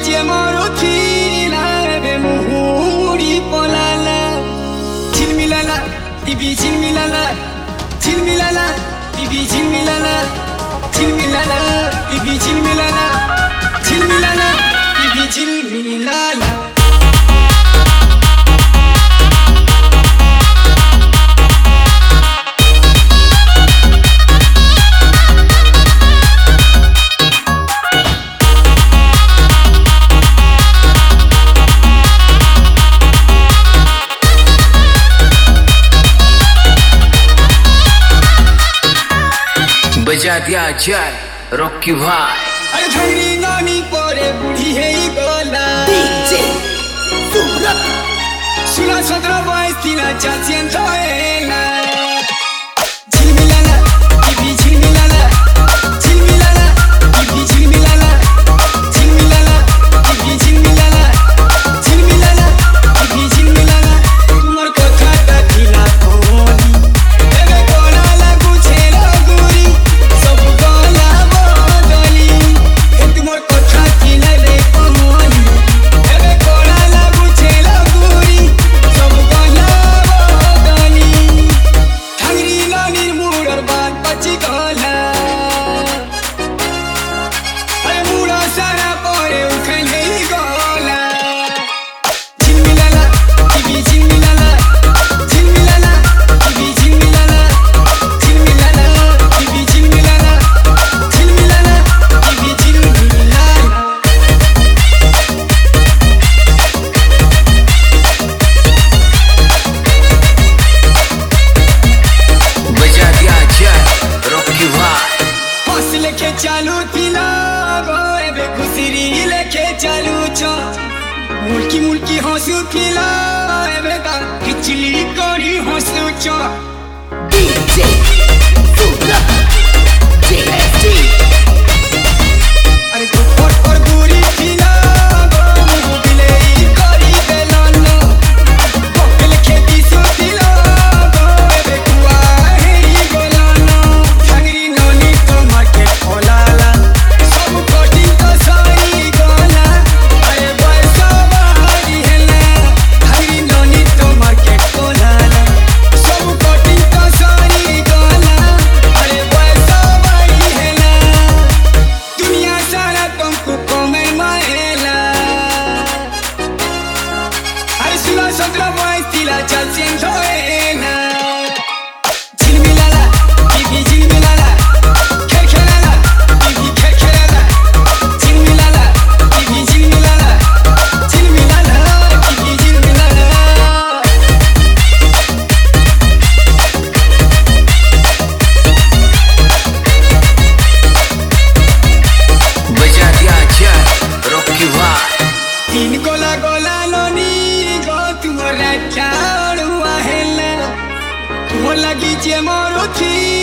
che moro chila be muhuri polala chilmilala bibi chilmilala chilmilala bibi chilmilala chilmilala bibi chilmilala chilmilala bibi chilmilala बजा दिया जाए Rocky भाई। अरे ठंडी नानी परे बूढ़ी है गोला DJ Surat सुना 17 22 तीना 400 एला झिलमिलाला बिबी झिलमिलाला झिलमिलाला बिबी झिलमिलाला झिलमिलाला बिबी झिलमिलाला झिलमिलाला बिबी झिलमिलाला तुमर कथा तकिला कोली एबे कोला लागू छेला गुरी सब गोला बदली ए तुमर कथा किला रे कोली एबे कोला लागू छेला गुरी सब गोला बदली ठांगरी नानीर मुड़र बात पची गोला अरे मुड़ा सारा परे उखले गोला झिलमिलाला बिबी झिलमिलाला झिलमिलाला बिबी झिलमिलाला झिलमिलाला बिबी झिलमिलाला झिलमिलाला बिबी झिलमिलाला बजा दिया जाए रॉकी भाई। हंस लेके चालू थिला गो एबे खुसरी लेके चालू छ मुल्की मुल्की हंसू थिला एबे का खिचली करी हंसू छ DJ Surat JST अरे दुपट पर गुरी थिला गो मुबिले करी बेलानो पकल खेती सुथिला गो एबे कुआ हेरी गोलानो ठांगरी नोनी तो मार्केट खोलाला सब कोटिंग तो सारी गोला अरे पैसा बारी हेला ठांगरी नोनी तो मार्केट खोलाला सब कोटिंग तो सारी गोला अरे पैसा बारी हेला दुनिया सारा तुमको कमे मायला अरे सुना 17 22 तीला 400 एला झिलमिलाला बिबी झिलमिलाला खेलखेलाला बिबी खेलखेलाला झिलमिलाला बिबी झिलमिलाला झिलमिलाला बिबी झिलमिलाला बजा दिया जाए रॉकी भाई। तीन गोला गोला लोनी गो तुम्हारा चाड़ुआ हेला तुम लगी जे मोरो थी